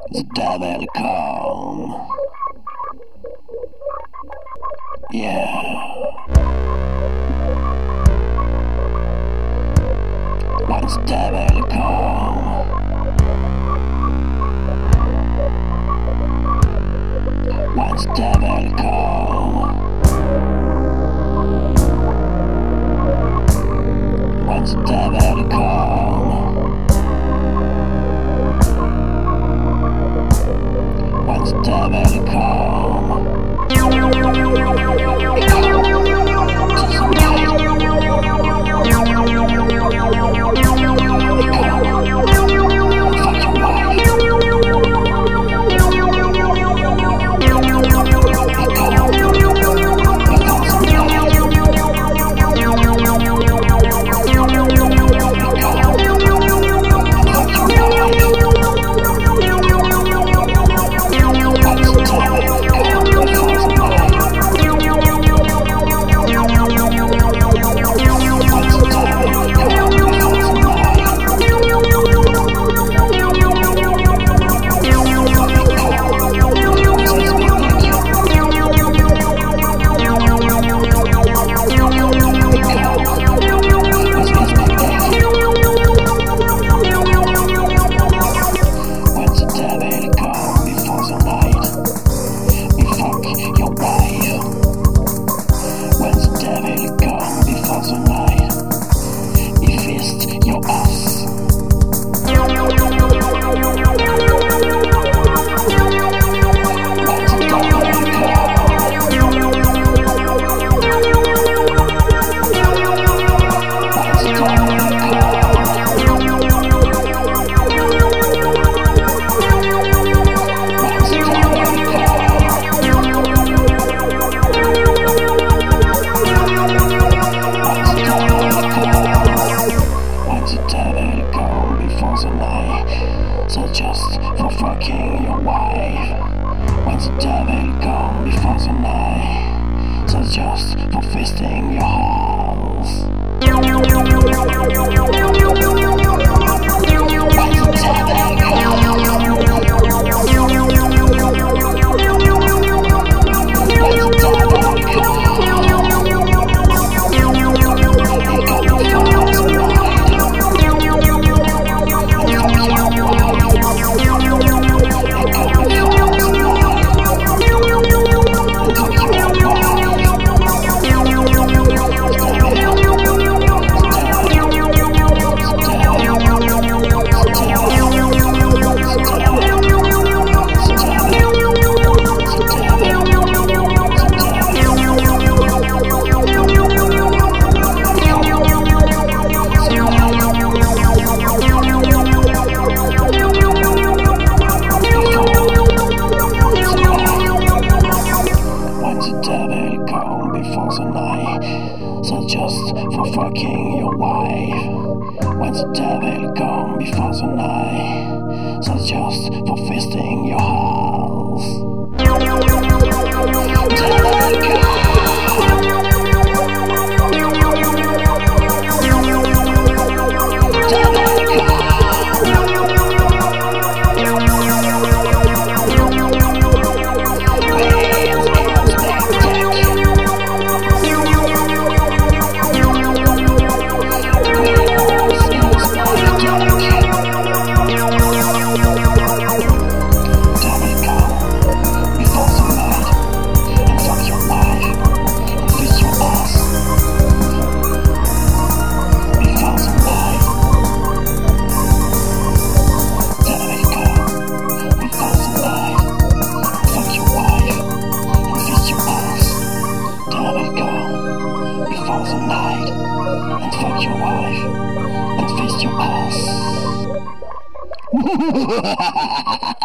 The devil come. Yeah. When the devil come. When the devil come. When the devil come. When the devil come. So just for fucking your wife. When the devil come before the night. So just for fisting your house. When the devil come before the night. So just for fucking your wife. When the devil come before the night. So just for fisting your house. Devil come. And fuck your wife and fist your ass.